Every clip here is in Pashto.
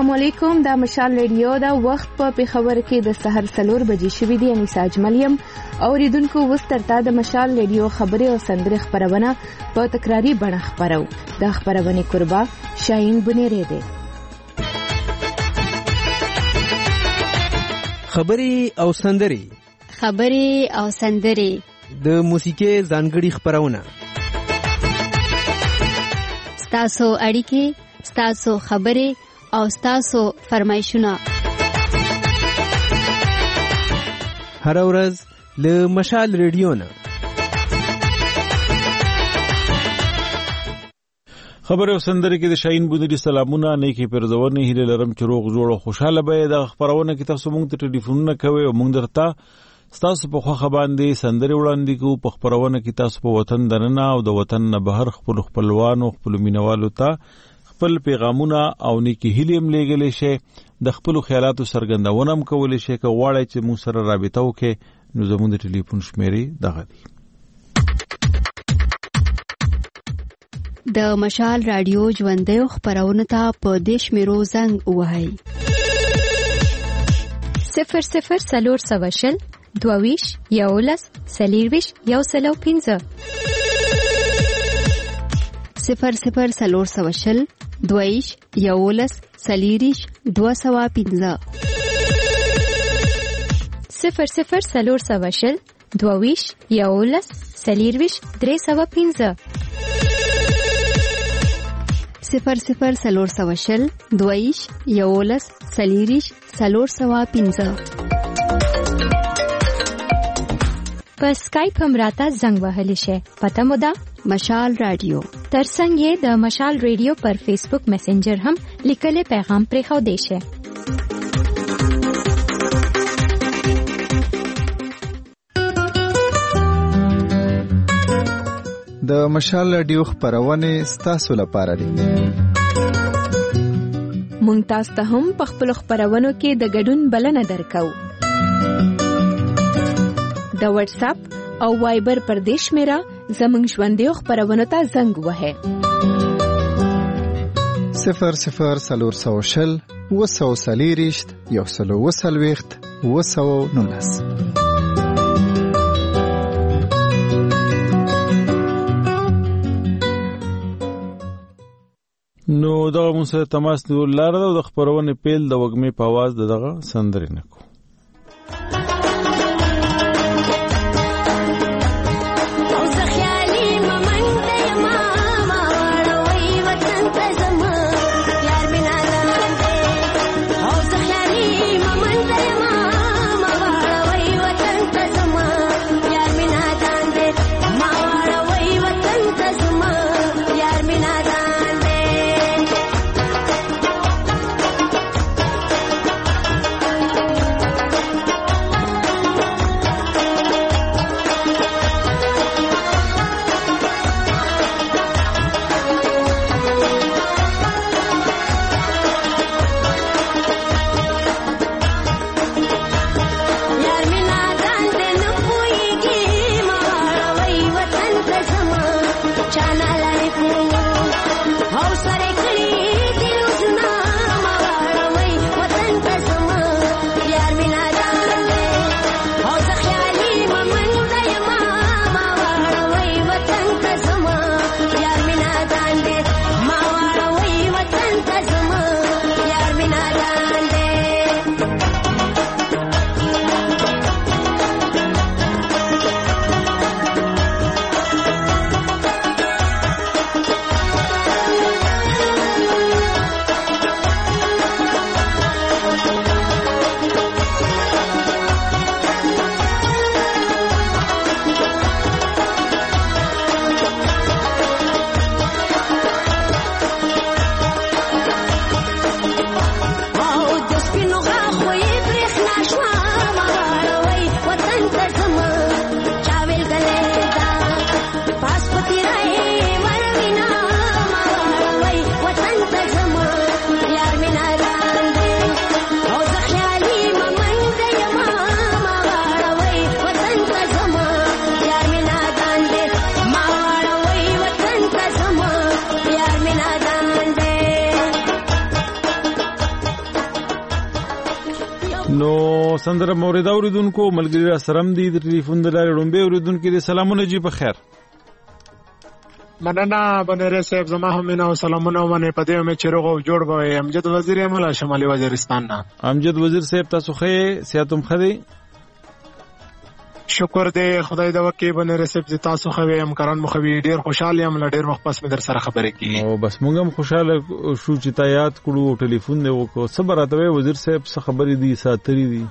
السلام علیکم. دا مشال ریډیو دا وخت په پیښور کې د سحر 4 بجې شوې دي. انیسا اجملیم اوریدونکو وسترتا د مشال ریډیو خبري او سندري خبرونه په تکراری بڼه خبرو. د خبرونه قربا شاهین بنيري دي. خبري او سندري د موسیقي ځانګړي خبرونه. ستاسو اړیکې، ستاسو خبرې او ستاسو فرمایشونه هر ورځ له مشال ریډیو نه. خبر او سندره کې د شاهین بونری سلامونه نیکی پرځونه هیله لرم چې روغ جوړ او خوشاله به د خبرونه کې تاسو مونږ ته ټلیفونونه کوي او مونږ درته تاسو په خوخه باندې سندره وړاندې کو. په خبرونه کې تاسو په وطن دننه او د وطن نه بهر خپلوانو خپل مینوالو ته خپل پیغامونه او نیکی هیلیم لګلې شي. د خپل خیالاتو سرګندونه هم کولې شي. که غواړئ چې مو سره رابطه وکړئ نو زموږ د ټلیفون شمیرې دغه دي. د مشال رادیو ژوندۍ خبرونه ته په دیش میرو زنګ وهاي 00 22 یولس سلیرویش یو سلو 15 00 22 یولس سلیریش 215 00 22 یولس سلیرویش 315 00 22 یولس سلیریش 315 په اسکایپ هم راته زنګ وهلی شي. پته مو ده مشال رادیو. ترڅنګ یې د مشال ریډیو پر فیسبوک میسنجر هم لیکلي پیغام پرې خو دی شي. د مشال رادیو خبرونه ستاسو لپاره دي. مونږ تاسو ته هم په خپل خبرونو کې د ګډون بلنه درکو. د واتس اپ او وایبر پردیش میرا زمنګ ژوندۍ خبرونه ته زنګ وهه 00 وسلیریشت یو سلو وسلويخت وسو نونس. نو دا مو سره تماس لاره د خبرونه پیل د وګمې په आवाज دغه سندرې نکو. سندره مورید اوریدونکو ملګری را سره هم دي د ټلیفون د لارې ړومبې اوریدونکي دي. سلامونه جی په خیر. مننه بنره صاحب، زما هم مینه او سلامونه ومنه. په دې مې چې روغ او جوړ به امجد وزیر عمله شمالي وزیرستان نه. امجد وزیر صاحب تاسو خې سیاتم خدي؟ شکر دې خدای دا وکي بنره صاحب تاسو خو همکاران مخوي ډیر خوشاله یم، ډیر وخت پس مې در سره خبرې کیږي. او بس موږ هم خوشاله شو چې تا یاد کړو، ټلیفون دی وکړو. صبر راته وزیر صاحب څه خبرې دي ساتري دي؟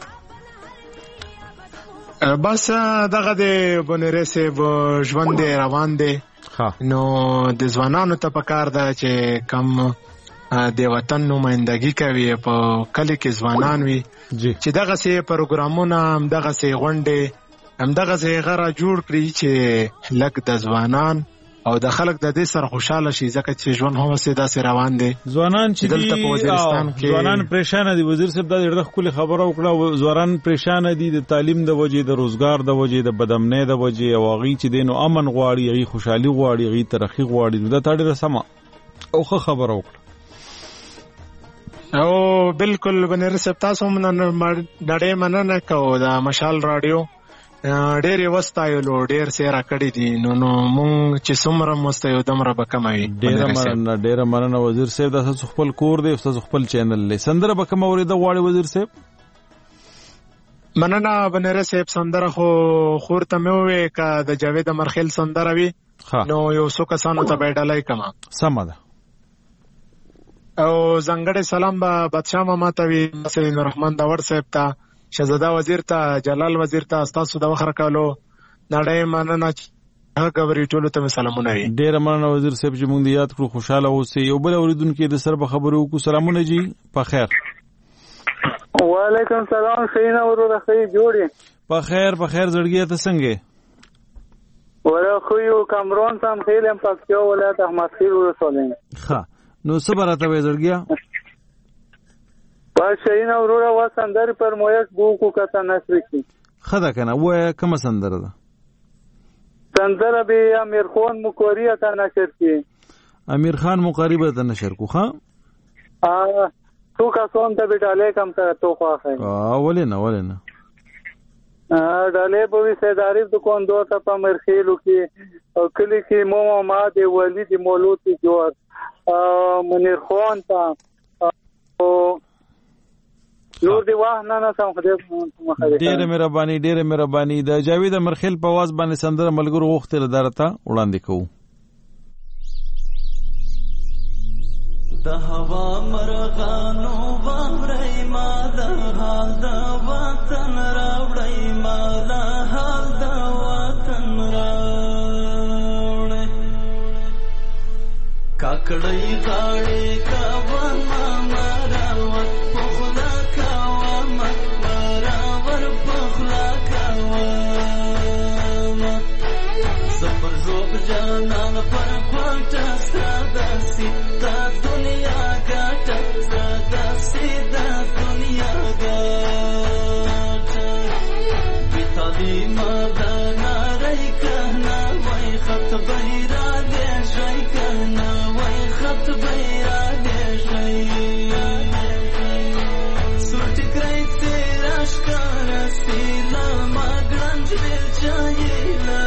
بس دغه د بنره صاحب ژوند روان دی. نو د ځوانانو ته پکار ده چې کم د وطن نمائندګي کوي په کلی کې ځوانان وي چې دغه سي پروګرامونه هم دغه سي غونډې هم دغه سي غره جوړ کړي چې لک د ځوانان او د خلک د دې سره خوشاله شي، ځکه چې ژوند هم سي داسې روان دي. ځوانان چې دلته په وزیرستان کې ځوانان پریشان دي. وزیر صاحب دا ډېر خپل خبره وکړه، ځوانان پریشان دي د تعلیم د وجې، د روزګار د وجې، د بدامنۍ د وجې، او هغه چې دینو امن غواړي، هغه خوشحالي غواړي، هغه ترقی غواړي. دا ډېر سم او ښه خبره وکړه. او بالکل بنره صاحب تاسو نړۍ مننه کوو د مشال رادیو ډېر وستایلو، ډېر سیرا کړی دي. نو مونږ چې څومره مستایو دمره به کموي. ډېر مننه وزیر صاحب، تاسو خپل کور دی، تاسو خپل چینل دی. سندره به کوم اورېده غواړي وزیر صاحب؟ مننه بنره صاحب، سندره خو خور ته مې ووې که د جاوید امرخیل سندره وي نو یو څو کسانو ته به ډالۍ کما. سمه ده. او ځانګړی سلام به بادشاه ماما ته وي، سید الرحمن داور صاحب ته، شهزاده وزیر ته، جلال وزیر ته، تاسو د وخت راکالو نړۍ مننه چې غوړي ټولو ته سلامونه وي. ډیر مننه وزیر صاحب چې موږ یاد کړو، خوشاله اوسئ. یو بل اوریدونکو د سر په خبرو کو سلامونه جی په خیر. وعلیکم السلام، شینا ورو راخی جوړی په خیر. په خیر زړګی ته څنګه ورخو یو کامرون سم خیلم پکتیا ولایت احمد خیل ورسولین. ښه نو صبر راته زړګیا شینا ورو وا سندر پر مویس بو کو کته نشر کی. خدا کنه و کوم سندر ده؟ سندر به امیر خان مقری ته نشر کی. امیر خان مقری ته نشر کو. ها تو کا سون ته بیٹاله کم ته تو خو ہے. ولنه ډاله په وسه داري دکان دوه ته په مرخیلو کې او کلی کې مو ما دی ولید مولود جوړ منیر خان ته او نور دی واه نه سم خدای مخه. ډېر مهرباني. د جاوید امرخیل په واز باندې سندره ملګرو غوښتل درته وړاندې کوو. د هوا مرغانو باندې ما د حال د وطن راوړی، ما د حال د وطن راوړی. کاکړی غاړي کاوان مراوت پخلا کاوان مراور پخلا کاوان زفر زوب جانان پر پټه ساداسي تا دنیا ګټه ساداسي دا دنیا ګټه بیتالي مدانا رای کنا وای خط بهرا دې شي کنا وای خط بهرا دې شي سوټ کرای تیرا شکار سیلا ماګرنج ویل چایلا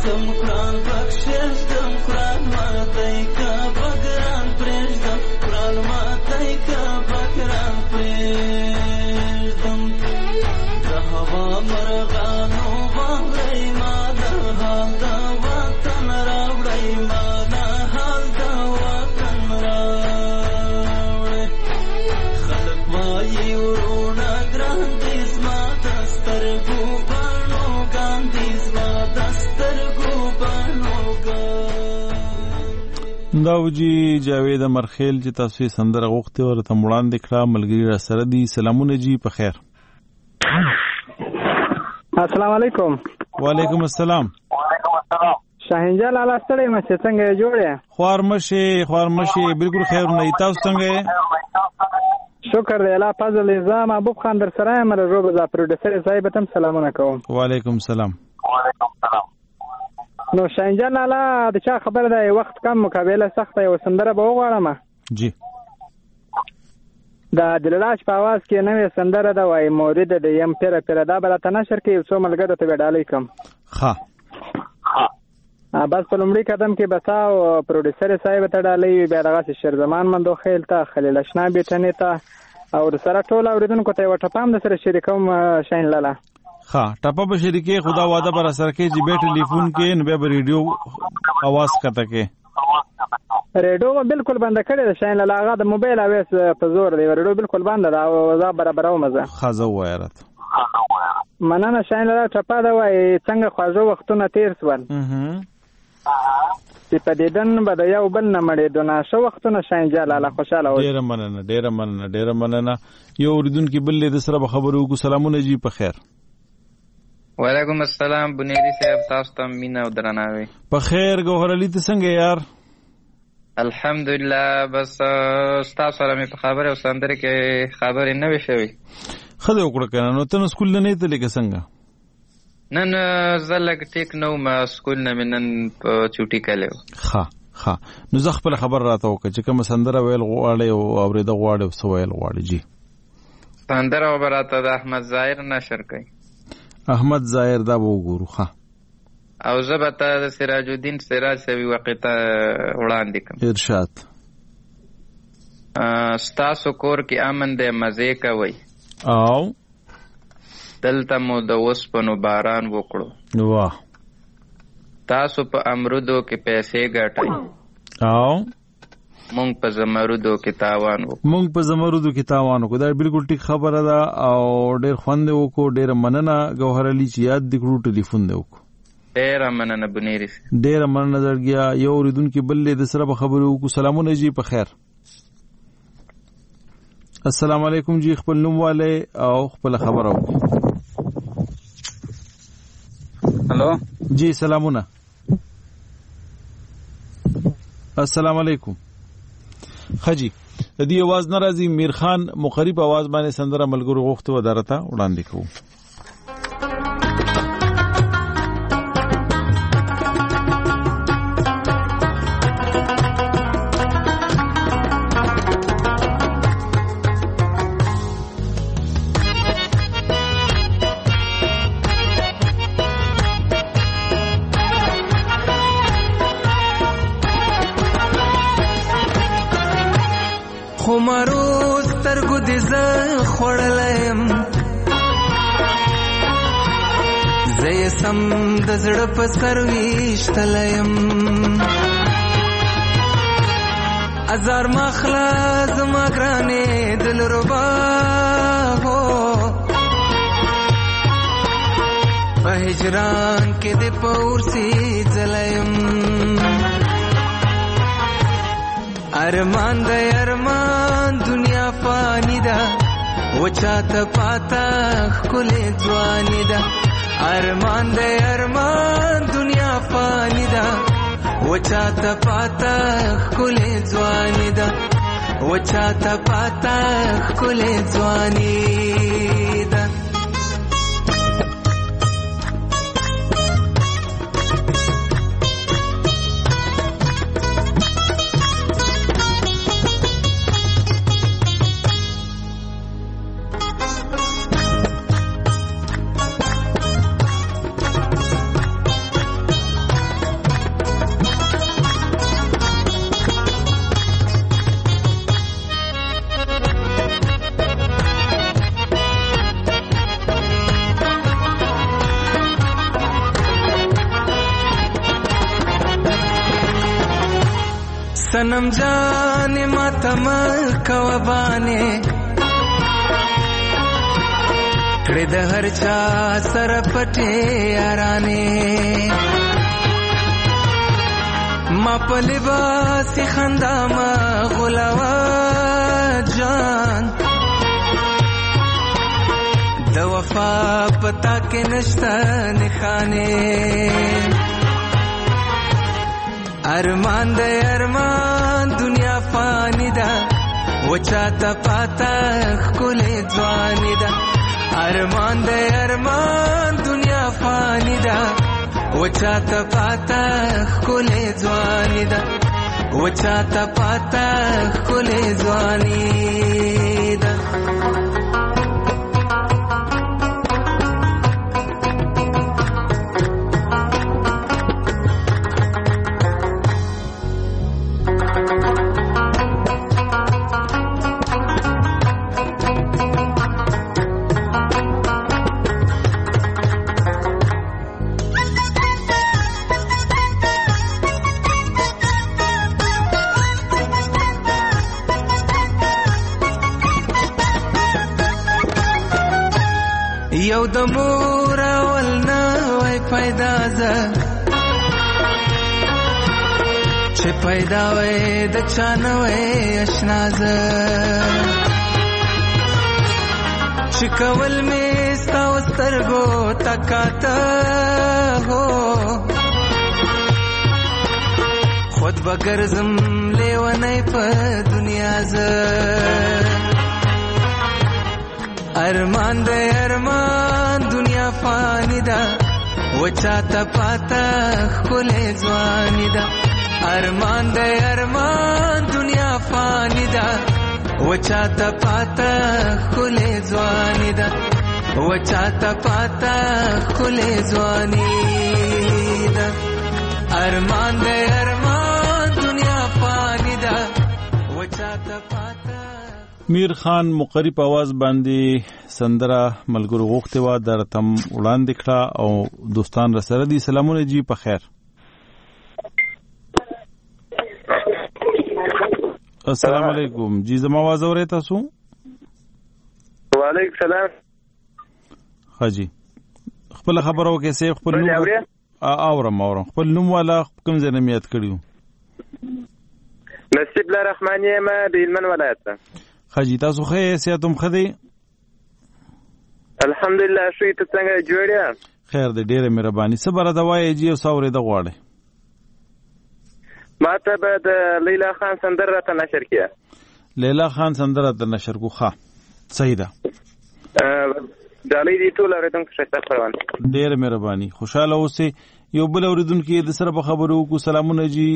پرېږدم قرآن بخښېږدم قرآن ماتی که بګران پرېږدم قرآن ماتی که بګران پرېږدم د هوا مرغانو واورئ ما د حال د وطن راوړئ ما د حال د وطن راوړئ خلک وایي ورونه ګران دي زما د سترګو بڼو ګان دي زما د سترګو بڼو ګان. دا وجي جاوید مرخیل چې تاسو یې سندره غوښتې او راته وړاندې کړه ملګري راسره دي. سلامونه جی په خیر. السلام علیکم. وعلیکم السلام. شاهین جان لاله ستړی مشه څنګه جوړه؟ خوارمشه بالکل خیر نه. تاسو څنګه؟ شکر دی الله فضل نظام ابو خان در سره مر روب ز پروډوسر صاحب ته سلامونه کوم. وعلیکم السلام. نو شاهین جان لاله د چا خبر ده وخت کم مقابله سخته یو سندره به وغواړم. جی دا دلراج په आवाज کې نوې سندره ده وای مورید د یم پیر دا بل ته نشر کې څو ملګرو ته وډالې کم. ها بس په لومړي قدم کې بسا او پروډوسر صاحب ته ډالې بیا دغه شر زمان مندو خیل ته خلیل اشنا بیتنی ته او سره ټول اوریدونکو ته وټه پام د سره شریکوم شاهین لاله. ها ټاپه به شریکې خدا واده پر اثر کې چې به ټلیفون کې نو به ریډیو आवाज کته کې ریډیو بالکل بند کړی د شاین لاله هغه د موبایل اویس په زور دی ریډیو بالکل بند ده او زه برابرو مزه خزه وایرت مننه شاین لاله ټپه ده وای څنګه خواجو وختونه تیر سول چې په دیدن به د یو بل نه مړې دونه شو وختونه شاین جلاله خوشاله و. ډیره مننه یو اوریدونکو بل له سره خبرو کو. سلامونه جی په خیر. وعلیکم السلام بنيري صاحب تاسو ته مینا او درناوي. په خیر ګوهر علي ته څنګه یار؟ الحمدلله بس تاسو سره مې په خبره او سندره کې خبرې نه وي شوی. خدای وکړه کنه نو ته سکول نه ته لکه څنګه؟ نن زلګ ټیک نو ما سکول نه نن په چوټي کړو. ها نو زه خپل خبر راته وکړه چې کوم سندره ویل غواړي او اورېده غواړي او سو ویل غواړي. جی سندره وبراته د احمد ظاهر نشر کړي. احمد ظاهر دا وګورو. ها او زبته سراج الدین سراج سوي وقته وړاندې کوم. ارشاد. ستاسو کور کې امن دې مزه کوي او دلته مو د وسپنو باران وکړو. واه تاسو په امرودو کې پیسې ګټئ او مونږ په زمرودو کې تاوان وکړو. دا بالکل ټیک خبره ده او ډېر خوند وکړو. ډېر مننه ګوهر علي چې یاد دې کړو ټلیفون دې وکړو. ډېر مننه بنيري. ډېر مننه درګیا. یو اوریدونکو بل له سره خبرو وکړو. سلامونه جی په خیر. السلام علیکم جی خپل نوم والے او خپل خبرو. هلو جی سلامونه. السلام علیکم. خجی د دې आवाज ناراضي میر خان مقرب आवाज باندې سندره ملګرو غوښتو ودارته وړاندې کوو. خمارو سترګو دې زه خوړلم زه یې سم د زړه په سر ویشتلم ازار مخلا زما ګرانې دلربا هو په هجران کې دې پورسي ځلم ارمان د ارمان دنیا فانی ده وچاته پاتا خلې ځواني ده ارمان د ارمان دنیا فانی ده وچاته پاتا خلې ځواني ده وچاته پاتا خلې ځواني ده सनम जाने मातम कवबाने कड़े द हर चा सर पटे याराने मा पलिबासी खंदा मा गुलावा जान द वफा पता के नश्ता निखाने अरमान दे अरमान दुनिया फानी दा वो चाहता पाता खुले जवानी दा अरमान दे अरमान दुनिया फानी दा वो चाहता पाता खुले जवानी दा वो चाहता पाता खुले जवानी दा یو د مور اول نه وای پیدا ز چې پیدا وای د چانه وای آشنا ز چې کول می ستا سترګو تکاته هو خود بګرزم لیونی په دنیا ز अरमान दे अरमान दुनिया फानी दा वो चाहता पाता खुले जवानी दा अरमान दे अरमान दुनिया फानी दा वो चाहता पाता खुले जवानी दा वो चाहता पाता खुले जवानी दा अरमान दे अरमान दुनिया फानी दा वो चाहता पाता میر خان مقری په आवाज باندې سندره ملګرو غوښته و درتم وړاندې کړه او دوستان را سره دي سلامونه جی په خیر السلام علیکم جی زما आवाज اورئ تاسو وعلیکم السلام حاجی خپل خبرو کې سه خپل نوم اورم خپل نوم والا کوم ځای نه میات کړیو نصیب الله رحمانیه ما د هلمند ولایت حاجی تاسو خې سیاتم خدي الحمدلله شوي ته څنګه جوړیا خیر دې ډېره مهرباني صبر دا وایي جی او ساورې د غواړي ما ته به د لیلا خان سندره ته نشر کیه لیلا خان سندره ته نشر کو ښه صحیح ده دالې دي ټول اوریدونکو شته پروان ډېره مهرباني خوشاله اوسئ یو بل اوریدونکو د سره په خبرو کو سلامونه جی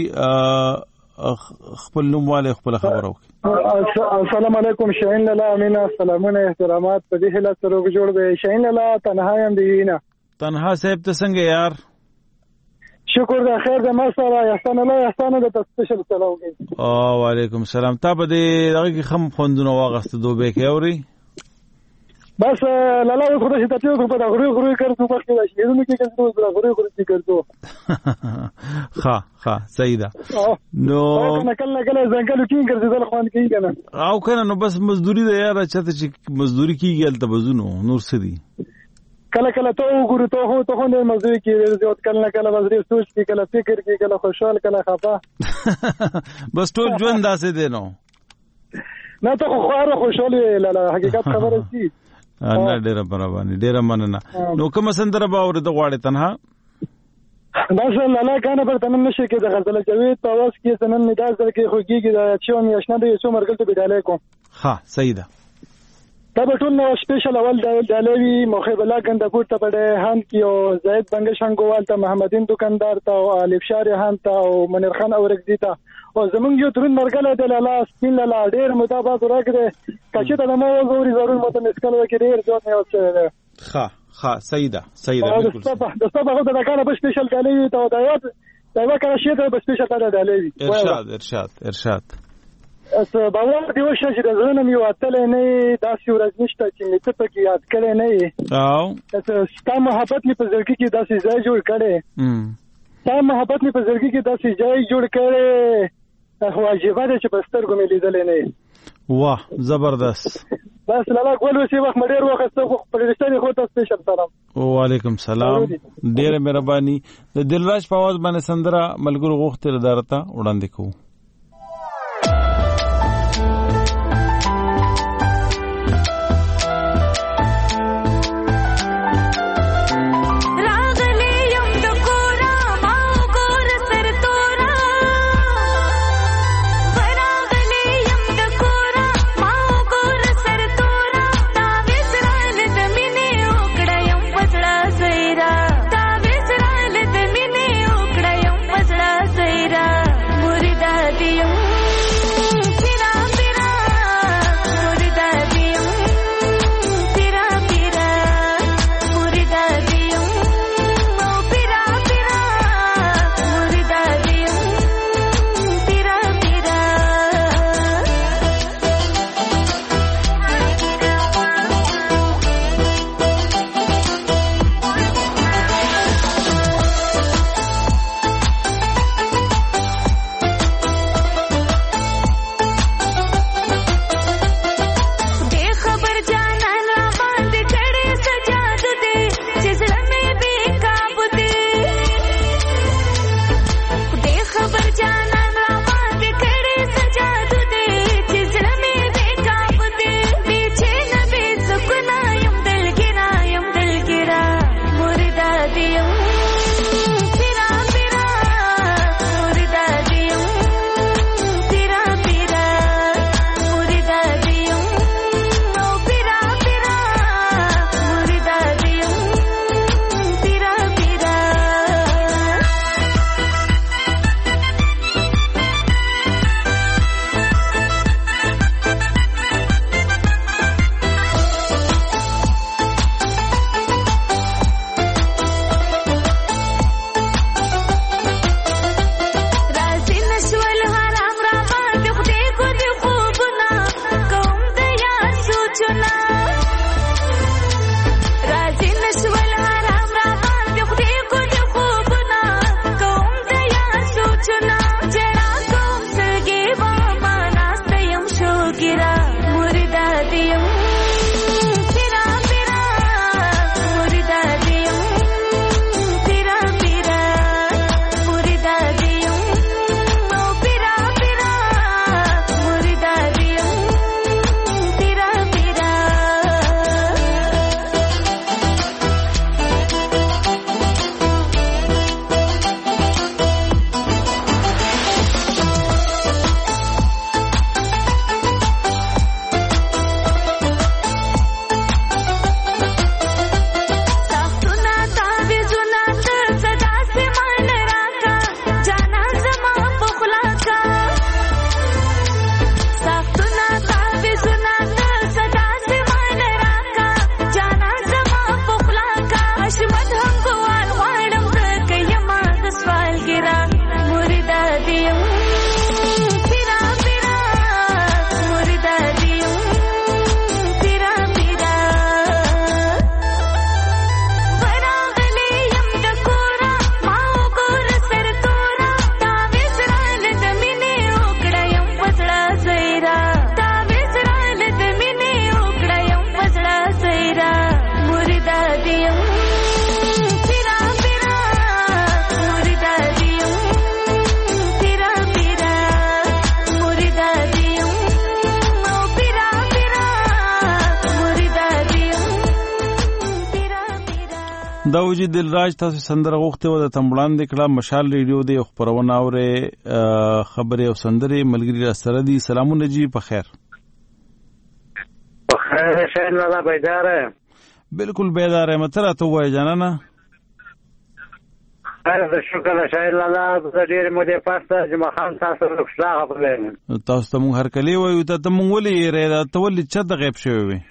خپل نوم والے خپل خبرو السلام علیکم شاهین لالا امینا سلامونه احترامات په دې هله سره جوړ دی شاهین لالا تنها يم دینا تنها صاحب ته څنګه یار شکر ده خیر ده ما سره احسان الله احسان ده سپیشل سلام او وعلیکم السلام تا به دې دغه خم خوندونه واغسته دوبه کې اوري بس لالا اوس خدای ته ته په غوړي غوړي کړو په کې شي نو کې کړو غوړي غوړي کړو ها صحیح ده نو کله ځنګل کې ګرځیدل خوان کې کنه او کنه نو بس مزدوري ده یار چاته چې مزدوري کیږي الته بزونو نور سدي کله ته وګورو ته نه مزدوري کې زیات کله وزري سوچ کې کله فکر کې کله خوشحال کله خفه بس ټول ژوند داسې دی نو نه ته خو خوشحال لاله حقیقت خبره شي نه ډیره برابرني ډیره مننه نو کوم سندره به اورید غواړی تنها بس لاله کنه پر تنن نشي کې د غزل جوید په واس کې سنن نداز در کې خوږیږي دا چې ون یشنه د یسو مرګل ته بداله کوم ها صحیح ده دا به ټول نو سپیشل اول دالوی مخه بلا ګنده ګور ته بده هان کیو زید بنگشنګوال ته محمدین دکاندار ته او الف شاری هان ته او منیر خان اورګدی ته او زمونږ یو ترن مرګل د لاله سپین لاله ډیر مطابق راکړي کچې ته نو زوري ضرور مته مسکل وکړي ډیر ځوت نه اوسه ها صحیح ده بالکل د صبح د کار په سپیشل دالوی ته دایات دا وکړه شی ته په سپیشل دالوی ارشاد اس باور دی وشه چې د زړه مې واتلې نه داسې ورځ نشته چې مې ته پکې یاد کړې نه او ستا محبت مې په زړګي کې داسې ځای جوړ کړې ستا محبت مې په زړګي کې داسې ځای جوړ کړې واجبه ده چې په سترګو مې لیدلې نه. واه زبردست. بس لالا ګول وسی وخت مډیر وخت په رښتینی خو ته سپیشل سلام. وعلیکم سلام. ډیره مهرباني. د دلراج په आवाज باندې سندره ملګرو غوښتل درته وړاندې کوو. دا وجه دلراج تاسو سندره غوښته و د تمبلان د کړه مشال ریډیو د خبرونه اوره خبره او سندره ملګری را سره دي. سلامونه جی په خیر. په خیر شین لاله بیداره. بالکل بیداره متره ته وای جانانه. د شکر شین لاله د ډیر مودې پاسه جمع خان تاسو له ښه خبرې. تاسو ته مونږ هر کلی وایو ته مونږ ولې را ته ولې چا د غیب شوی وي.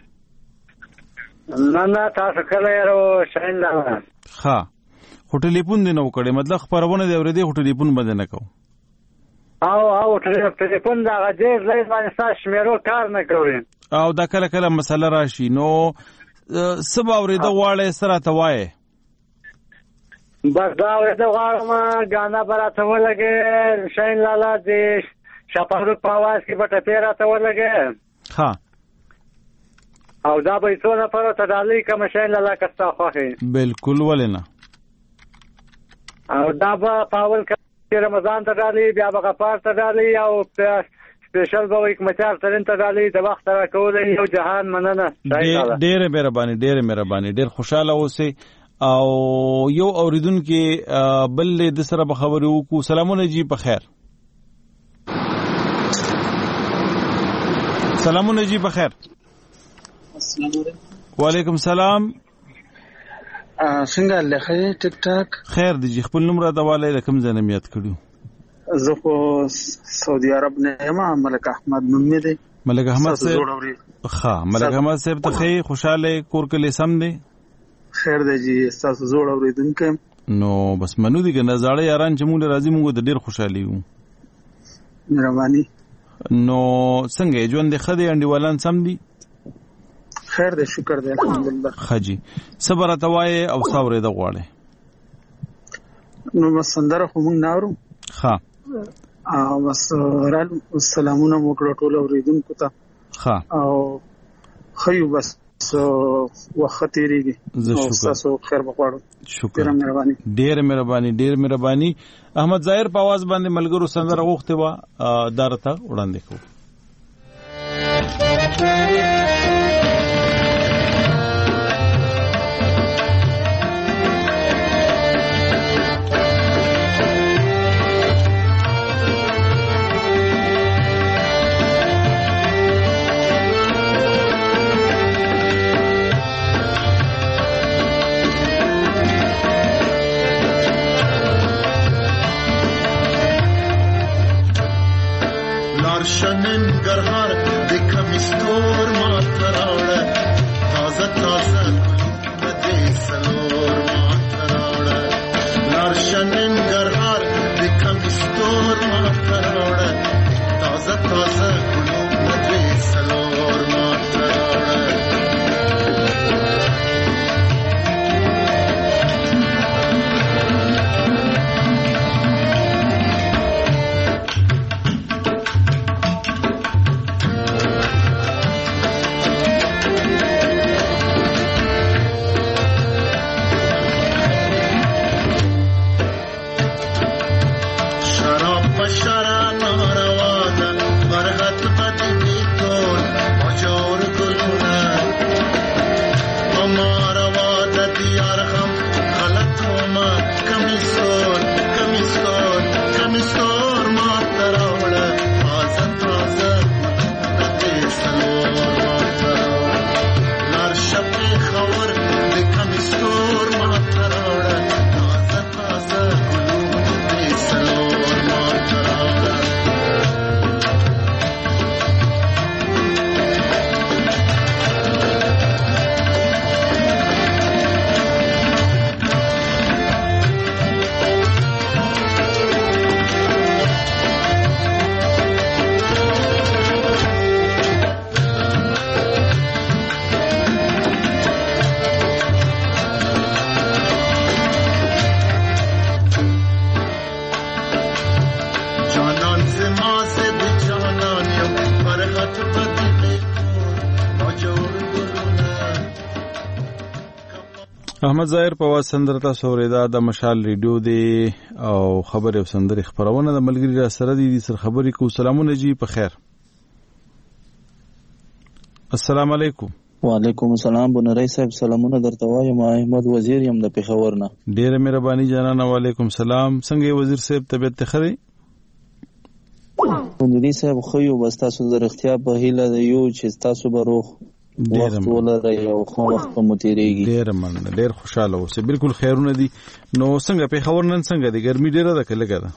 نه تاسو کله یو شین لاله ها خو ټلیفون دی نو کړي مطلب خبرونه دی اورېدي خو ټلیفون باندې نه کو او ټلیفون دا غږی زې باندې تاسو شمیرو کار نه کوي او دا کله مسله راشي نو سبا اورېده واړې سره ته وایي بس دا اورېده غواړم غانا براته ولګي شین لاله دې شپاروک په आवाज کې به ټپې راته ولګې ها او دا به څو نفرو ته ډالۍ کوم شی لکه ستا خوښې بالکل ولې نه او دا به په اول کې رمضان ته ډالۍ بیا به غفار ته ډالۍ او سپیشل به حکمتیار ترین ته ډالۍ د وخت راکولی یو جهان مننه ډېره مهرباني ډېر خوشحاله اوسئ او یو اوریدونکي بل د سره به خبرې وکړو. سلامونه جی په خیر. سلامونه جی په خیر. السلام علیکم. وعلیکم السلام. څنګه لخه ټیک ټاک خیر دی جی. خپل نوم را دواله د کوم ځای نه یاد کړو؟ زه خو سعودي عرب نه یم. ملک احمد نوم مې دی. ملک احمد صاحب ښه ملک احمد صاحب ته خیر خوشاله کور کله سم دی؟ خیر دی جی. تاسو زوړ اوریدونکو نو بس منو دي کنه زاړه یاران چې موږ راځي موږ د ډیر خوشحالي وو. مهرباني. نو څنګه ژوند د خدای انډیوالان سم دي؟ خیر دی شکر دی الحمدلله. خجی صبر اتوای او صبر د غواړي. نو مسندره خو موږ ناورو. ها او بس السلامونه مو کړو ټول اوریدونکو ته. ها او خیو بس وخت تیریږي او تاسو خیر وغواړم. شکر ډیر مهرباني. احمد ظاهر په आवाज باندې ملګرو سندره غوښته و دارته وړاندې کوو. شنن گرهار دیکھم استور مات راوڑا تازہ تازہ مدی سلور مات راوڑا لار شنن گرهار دیکھم استور مات راوڑا تازہ تازہ مدی سلور مات راوڑا احمد ظاهر په واس سندره تاسو اوریدا د مشال ریډیو دی او خبر او سندره خبرونه د ملګری را سره دي سر خبرې کو. سلامونه جی په خیر. السلام علیکم. وعلیکم السلام بنری صاحب سلامونه درته وایم. احمد وزیر یم د پیښور نه. ډیره مهرباني جانانه. وعلیکم السلام. څنګه وزیر صاحب طبیعت ته خري؟ بنری صاحب خو یو بس تاسو د اختیار په هیله د یو چې تاسو به روغ وخت ولري او خو وخت مو تیریږي. ډیر خوشاله اوسه. بالکل خیرونه دي. نو څنګه پیښور نن څنګه دی؟ ګرمي ډیره ده کله کده؟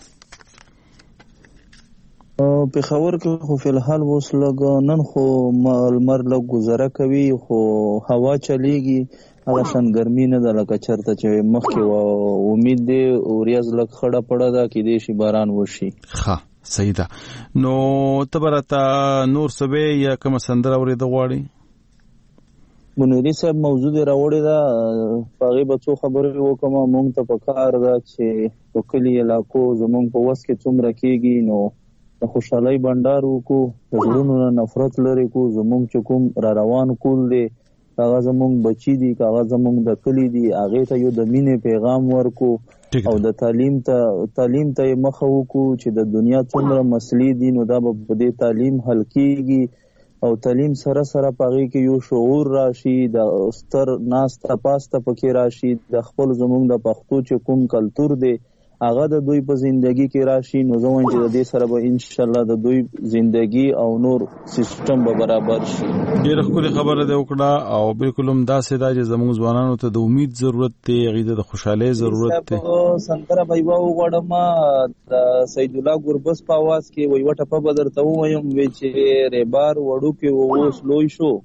پیښور کې خو فلحال اوس لګ نن خو لمر لګ گزاره کوي خو هوا چلیږي. هغه شان ګرمي نه ده لکه چرته چې مخکې امید دی اوریاز لګ خړه پړه ده کې دی شي باران وشي. ښه صحیح ده. نو تبرته نور سبه یا کوم سندره اورید غواړي؟ منیری صاحب موضوع دی راوړی دا پاغي بچو خبرې وکم. مونږ ته پکار دا چې په کلی علاقو زمونږ په وس کې څومره کېږي نو د خوشحالۍ بندار وکړو، د زړونو نه نفرت لرې کړو. زمونږ چې کوم را روان کول دی هغه زمونږ بچي دي، هغه زمونږ د کلي دي، هغې ته یو د مینې پیغام ورکړو او د تعلیم ته یې مخه وکړو چې د دنیا څومره مسلې دي نو دا به په دې تعلیم حل کېږي. او تعلیم سره سره په هغې کې یو شعور راشي، د ستر ناسته پاسته پکې راشي، د خپل زمونږ د پښتو چې کوم کلتور دی هغه د دوی په زندگی کې راشي. نو زه وایم چې د دې سره به انشاءالله د دوی زندگی او نور سیستم به برابر شي. ډېره ښکلې خبره دې وکړه او بالکل هم داسې ده چې زموږ ځوانانو ته د امید ضرورت دی، هغې ته د خوشحالۍ ضرورت دی. سندره به یوه وغواړم د سید الله ګربز په اواز کې یوه ټپه به درته ووایم چې ریبار وړوکی و اوس لوی شو،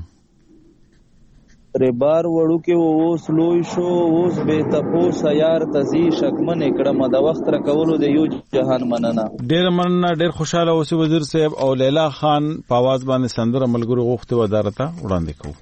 ریبار وړوکی و اوس لوی شو، اوس بې تپوسه یار تزي شکمنې کړمه د وخت را کولو د یو جهان مننه. ډېره مننه، ډېر خوشحاله اوسئ وزیر صاحب. او لیلا خان په اواز باندې سندره ملګرو غوښتې وه، دا راته وړاندې کوو.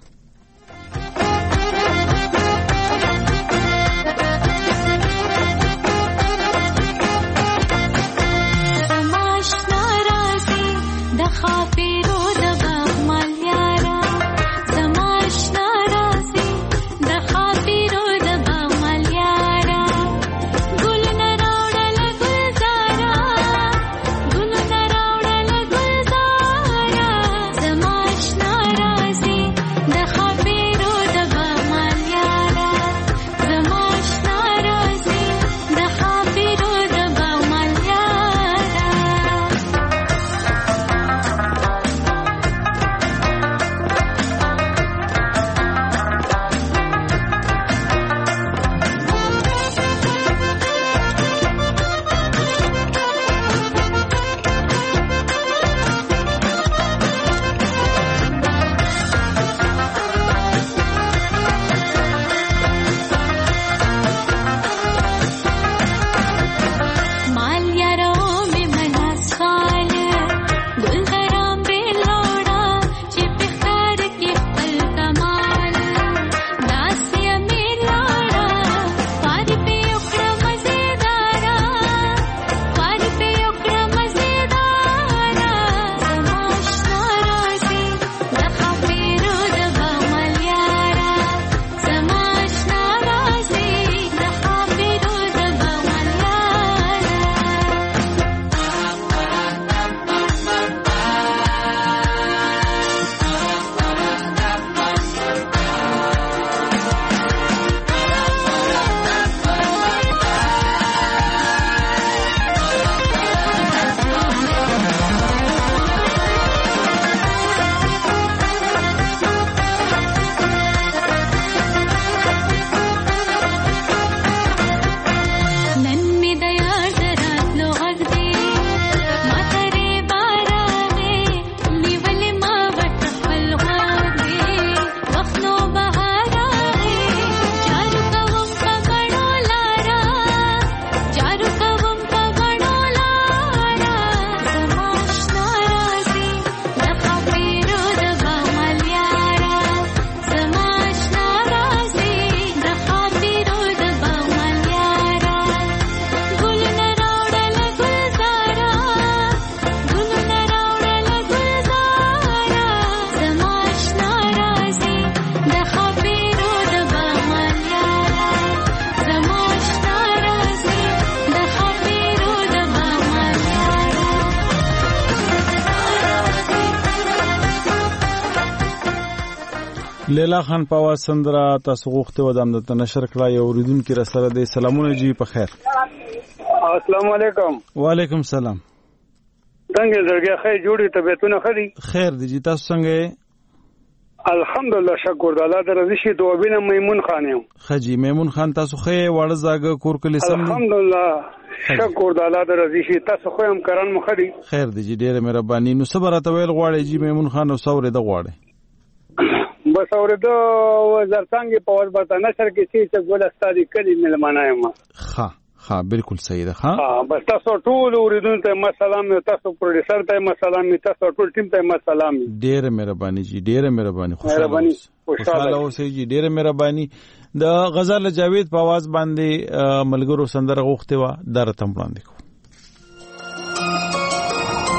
لیلا خان په اواز سندره تاسو غوښتې وه، د همدلته نشر کړه. یو اورېدونکي را سره دی. سلامونه جی، په خیر. السلام علیکم. وعلیکم سلام. څنګه زړګی ښه جوړې طبیعتونه ښه دي؟ خیر دی جی، تاسو څنګه یې؟ الحمدلله شکر د الله د رضا شي. دوبینه میمون خان یم. ښه جی میمون خان، تاسو ښه یې؟ واړه زاګه کور کلي سم دي؟ الحمدلله شکر د الله د رضا شي. تاسو خو هم کران مو ښه دي؟ خیر دی جی، ډېره مهرباني. نو څه به راته ویل غواړئ جی میمون خان او څه اورېده غواړئ؟ بس اورېده زرڅانګې په وربته نشر کې چې ګوله ستا د کلي مېلمانه یم. ها بالکل صحیح ده. ها بس تاسو ټول اوریدونکو ته مسلام، تاسو پروډوسر ته مسلام، تاسو ټول ټیم ته مسلام. ډېره مهرباني جی، ډېره مهرباني. خوشاله اوسئ جی، ډېره مهرباني. د غزل جاوید په आवाज باندې ملګرو سندره غوښتې وه، دا راته وړاندې کوو.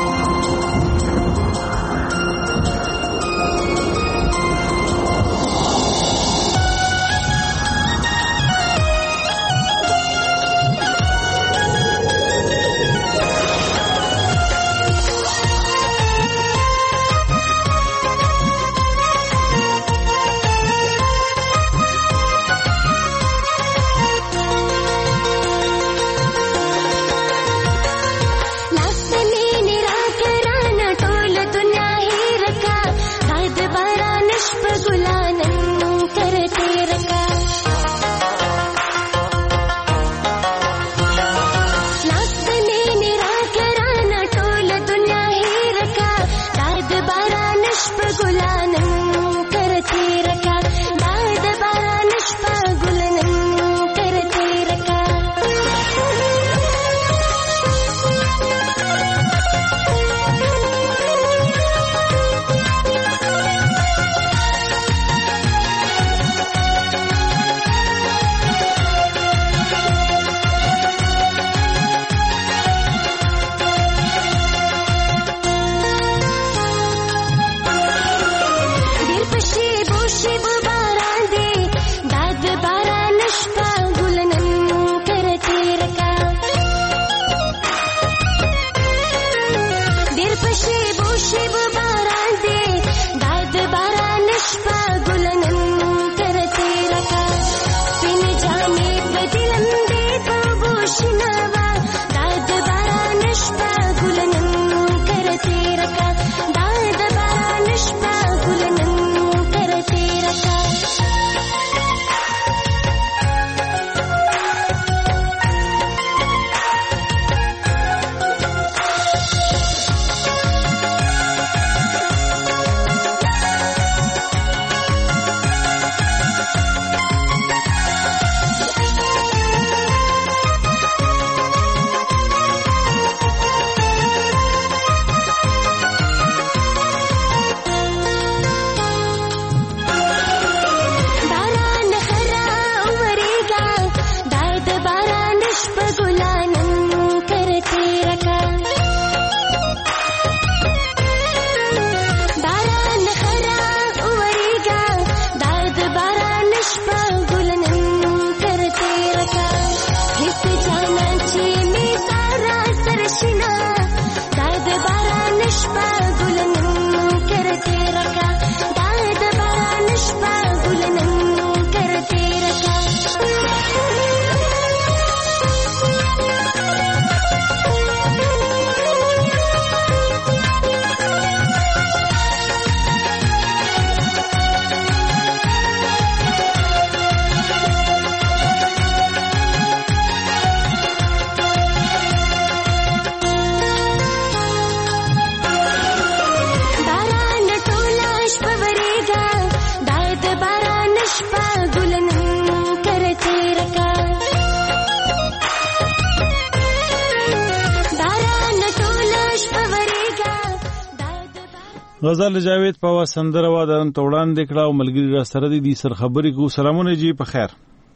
غزل جاوید په سندره وا د توړان د کړه او ملګری را سره دي سر خبرې کو. سلامونه جی په خیر.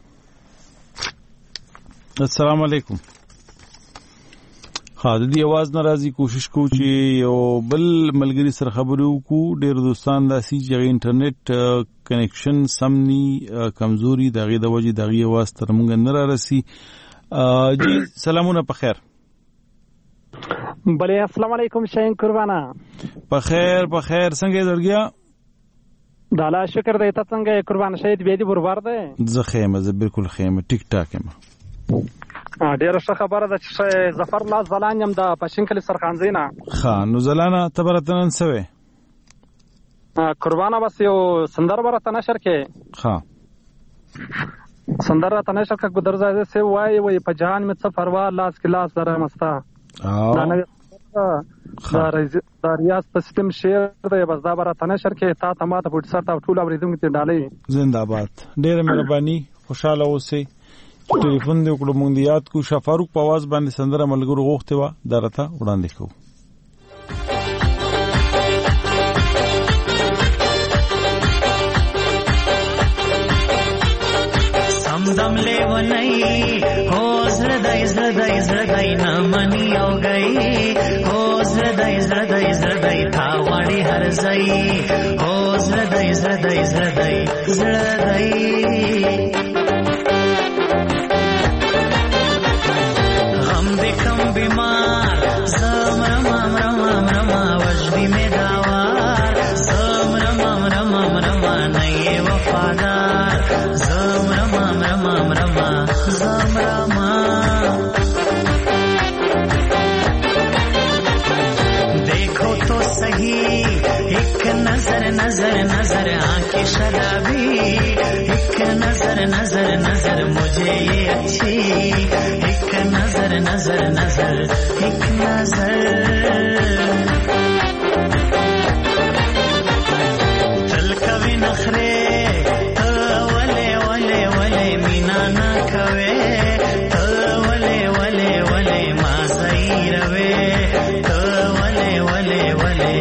السلام علیکم. ها د دې आवाज ناراضي کوشش کو چې یو بل ملګری سره خبرې وکړو. ډېر دوستان داسي چې انټرنیټ کنیکشن سمني کمزوري دغه د وجې دغه आवाज تر موږ نه را رسي. جی سلامونه په خیر. بله السلام علیکم شاین قربانا. په خیر څنګه درګیا؟ دالا شکر دی. ته څنګه قربان شهید بیدی بربار دی؟ زه خیمه زه بالکل خیمه ټیک ټاک یم. ډیره ښه خبره ده چې ظفر الله زلان یم د پښین کلی سرخانزی نه. ښه نو زلانه ته به راته نن څه وې؟ قربانه بس یو سندره به راته نشر کې. ښه سندره راته نشر که ګودر زاده سی وایي په جهان مې څه پروا لاس کې لاس درم استا. دا ریاض په سیستم شعر دی. بس دا به راته نشر کې تا ته ماته پوټ سر ته ټول اورېدونکو ته ډالۍ. زنده باد. ډېره مهرباني. خوشاله اوسئ. ټلیفون دې وکړو مونږ دې یاد کو. شفاروق په आवाज باندې سندره ملګرو غوښته و درته وړاندې کوو. سمدم لیونی هو زردای نمانی او گئی هو زردای تا وړي هر ځای هو زردای بیمار رما وجدی میں داوار رما نئے وفادار رما دیکھو تو صحیح ایک نظر آنکھیں شرابی ایک نظر مجھے یہ اچھی ایک نظر ایک نظر چل کوي نخره وله مینا نا کوي وله ما زیروي وله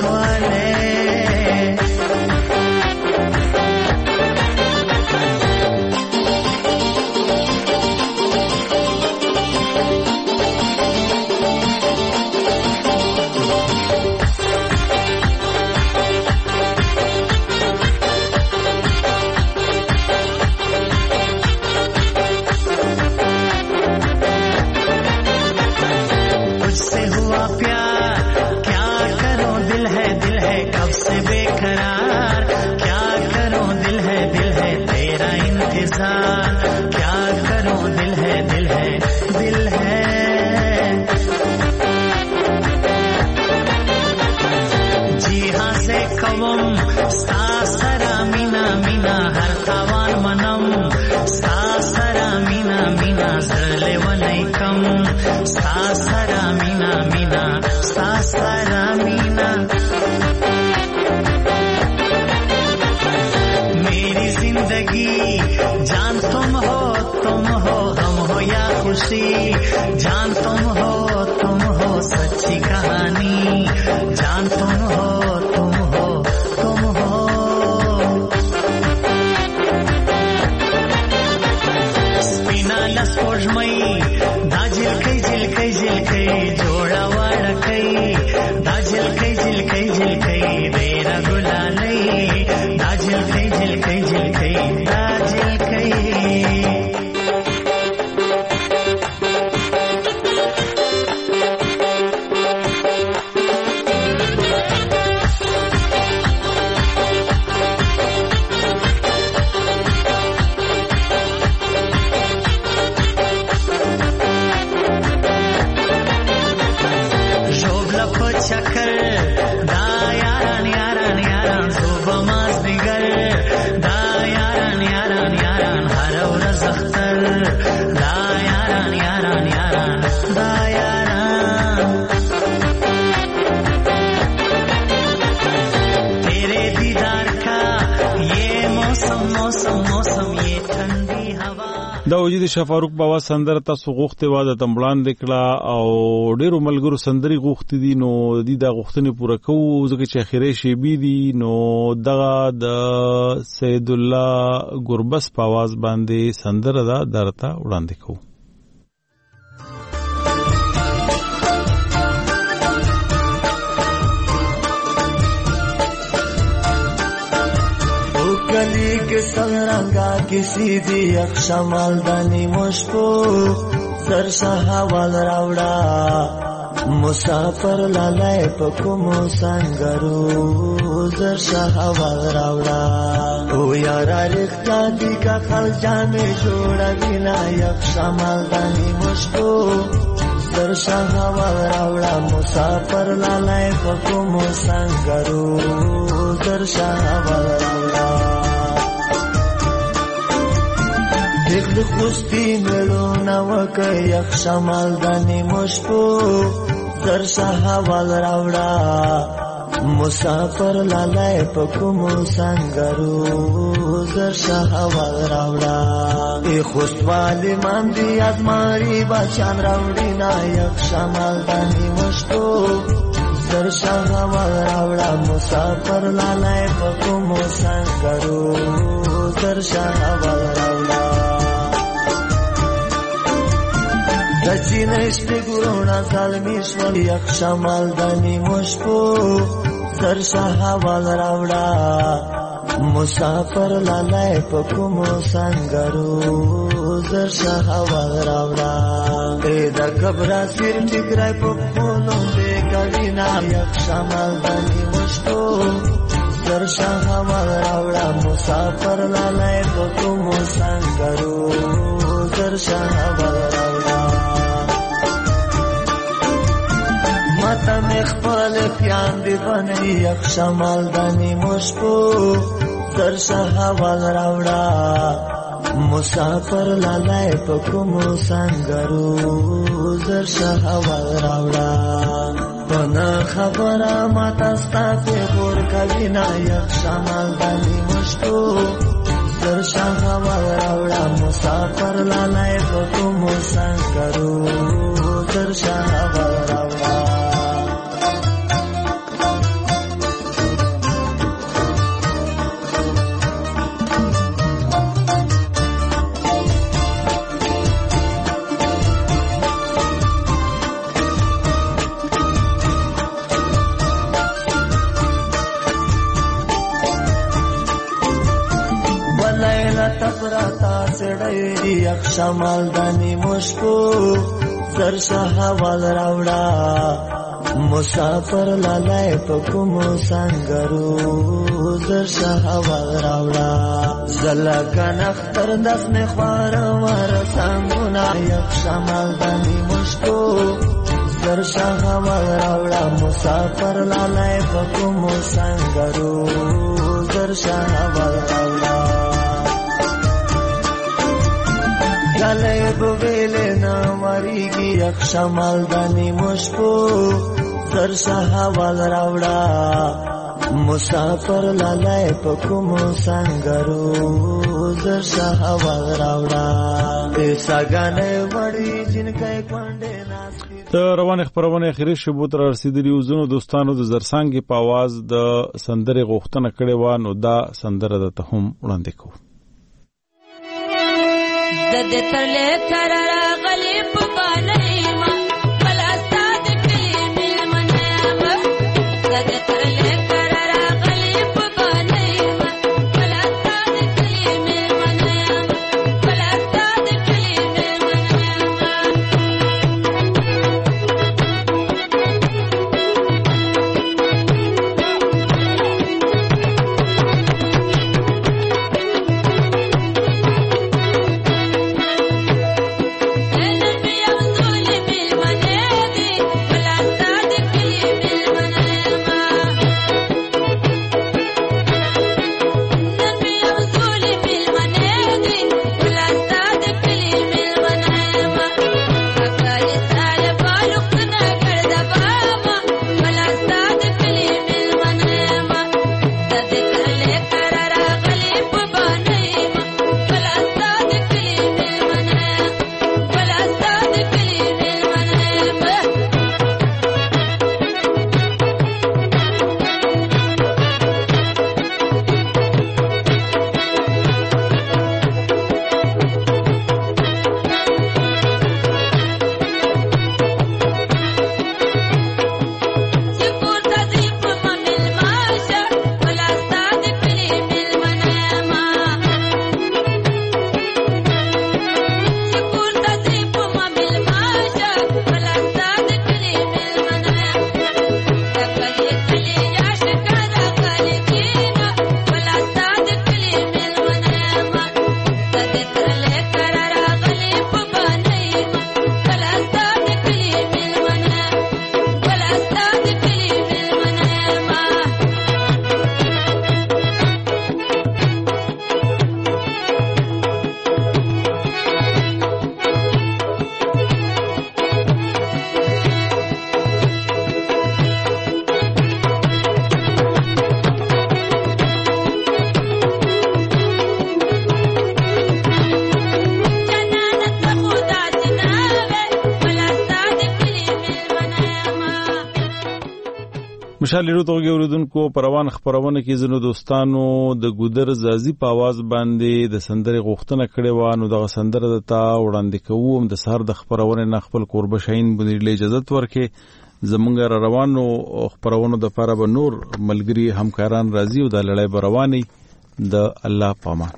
जान तुम हो गम हो या खुशी जान तुम हो सच्ची कहानी जान तुम हो स्पिनाला स्पोर्जमई दाजिल कई जोड़ा वाड़कई दाजिल कई रेरा गुलालई दाजिल कई मौसम ये ठंडी हवा دا وجود شفاروق بابا سندره تاسو غوښته و د تمبلان دکړه او ډیرو ملګرو سندري غوښتي دي نو د غوښتنې پوره کوو ځکه چې اخیری شی بي دي نو دغه د سید الله ګربس په आवाज باندې سندره دا درته وړاندې کوو. गली के संरंगा किसी दी अक्षमाल दानी मुश्को सरशाहा वाल रावड़ा मुसाफर लालाय पकुमो संगरू सरशाहा वाल रावड़ा ओ यारा रिख्ता दी का खलजा में जोड़ा बिना अक्षमाल दानी मुश्को सरशाहा वाल रावड़ा मुसाफर लालाय पकुमो संगरू सरशाहा वाल रावड़ा دل خوستی ملو نوک یک شمال دانی مشکو درشا حوال راوڑا مسافر لالای پکمو سنگرو درشا حوال راوڑا ای خوستوالی من دی از ماری بچان راوڑی نا یک شمال دانی مشکو درشا حوال راوڑا مسافر لالای پکمو سنگرو درشا حوال راوڑا دچینش بگرونا ظالمیشون یک شمال دانی مشکو سرشا حوال راوڑا مسافر لالای پکمو سنگرو سرشا حوال راوڑا ایدا کبرا سیر ٹکرائی پکونو دے کبینا یک شمال دانی مشکو سرشا حوال راوڑا مسافر لالای پکمو سنگرو سرشا حوال راوڑا ماتا مخفال پیان دی بنی یک شمال دانی مشکو درشا حوال راوڑا مسافر لالای پکمو سنگرو درشا حوال راوڑا پنا خبرا ماتا ستا پی غور کبینا یک شمال دانی مشکو درشا حوال راوڑا مسافر لالای پکمو سنگرو درشا حوال راوڑا یک شمال دانی مشکو سرشا حوال راوڑا مسافر لالای پکمو سنگرو سرشا حوال راوڑا زلکن اختر دفن خوار ور سنگونا یک شمال دانی مشکو سرشا حوال راوڑا مسافر لالای پکمو سنگرو سرشا حوال راوڑا گلے بویلے ناماری کی یک شمال دانی مشکو سرشا حوال راوڑا مسافر لالای پکمو سنگرو سرشا حوال راوڑا ایسا گانے وڑی جن کے کنڈے ناسکی ته روان خبرونه اخیری شبو تر رسیدلی وزونو دوستانو د زرسانګي په आवाज د سندره غوښتنه کړې و نو دا سندره د ته هم وړاندې کوو. د دې ترلې تر راغلي په باندې ما بل استاد کلی ملمنه ما د دې ترلې تر راغلي په باندې ما بل استاد کلی ملمنه بل استاد کلی مشال ریډیو ته اوریدونکو پروان خبرونه کې زنو دوستانو د ګودر زازي په आवाज باندې د سندرې غوښتنه کړې و، نو دغه سندره د تا وړاندې کوم د سهار د خبرونه نه خپل قربه شاین باندې اجازه ورکې زمونږ روانو خبرونه د لپاره به نور ملګری همکاران راځي او د لړۍ برواني د الله پامان.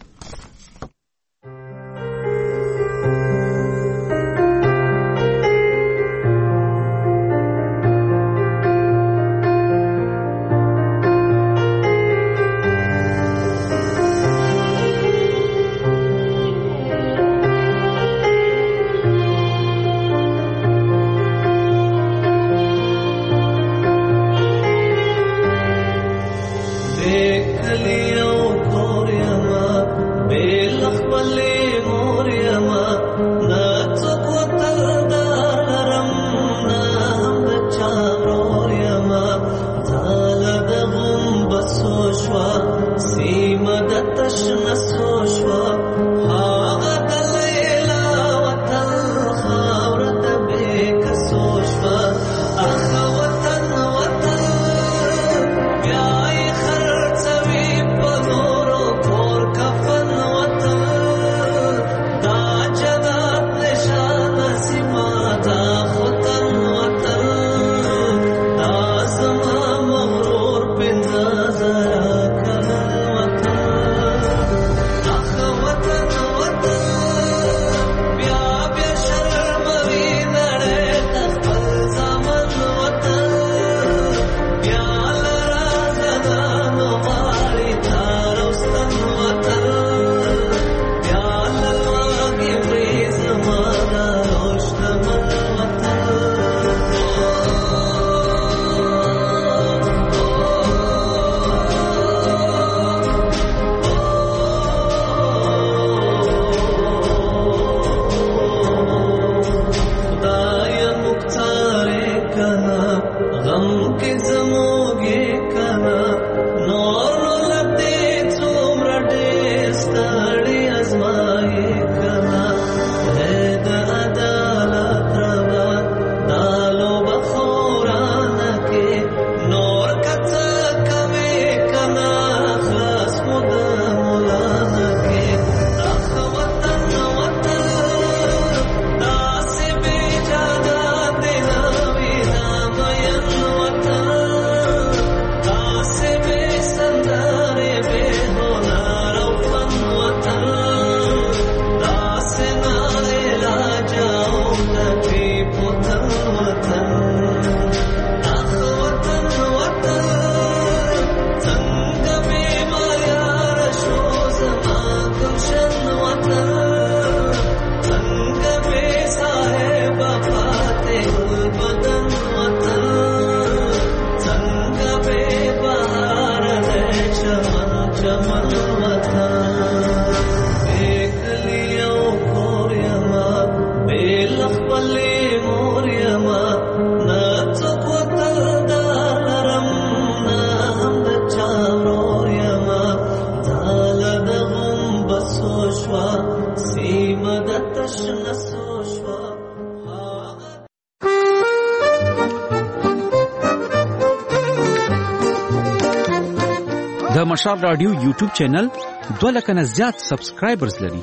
د مشال رادیو یوټیوب چینل 2 لک نه زیات سبسکرایبرز لري.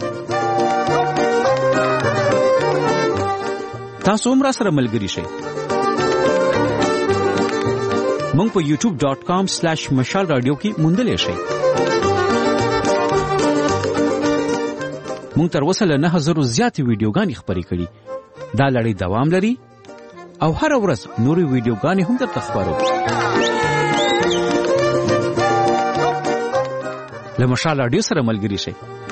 تاسو هم را سره ملګري شئ. مونږ په youtube.com/مشال رادیو کې موندلې شئ. مونږ تر اوسه له 9000 زیات ویډیوګانې خپرې کړي. دا لړۍ دوام لري او هر ورځ نورې ویډیوګانې هم درته خبرو. له مشال رادیو سره ملګري شئ.